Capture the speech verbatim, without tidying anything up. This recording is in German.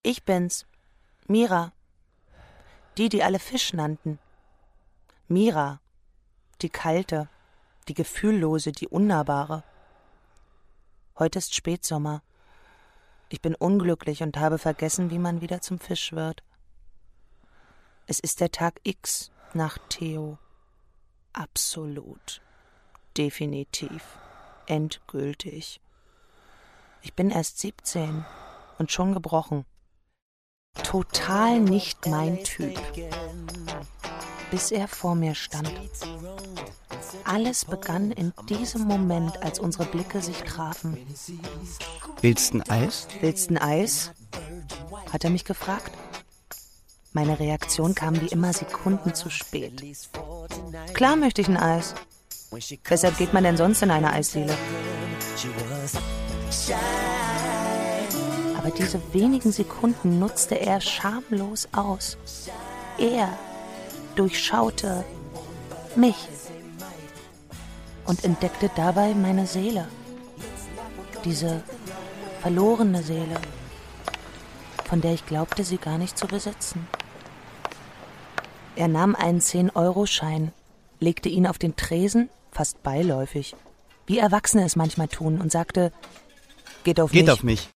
Ich bin's. Mira. Die, die alle Fisch nannten. Mira. Die kalte, die gefühllose, die unnahbare. Heute ist Spätsommer. Ich bin unglücklich und habe vergessen, wie man wieder zum Fisch wird. Es ist der Tag X nach Theo. Absolut. Definitiv. Endgültig. Ich bin erst siebzehn und schon gebrochen. Total nicht mein Typ. Bis er vor mir stand. Alles begann in diesem Moment, als unsere Blicke sich trafen. Willst du ein Eis? Willst du ein Eis? Hat er mich gefragt. Meine Reaktion kam wie immer Sekunden zu spät. Klar möchte ich ein Eis. Weshalb geht man denn sonst in eine Eisdiele? Aber diese wenigen Sekunden nutzte er schamlos aus. Er durchschaute mich und entdeckte dabei meine Seele. Diese verlorene Seele, von der ich glaubte, sie gar nicht zu besitzen. Er nahm einen zehn-Euro-Schein, legte ihn auf den Tresen, fast beiläufig, wie Erwachsene es manchmal tun, und sagte, geht auf Geht mich. auf mich.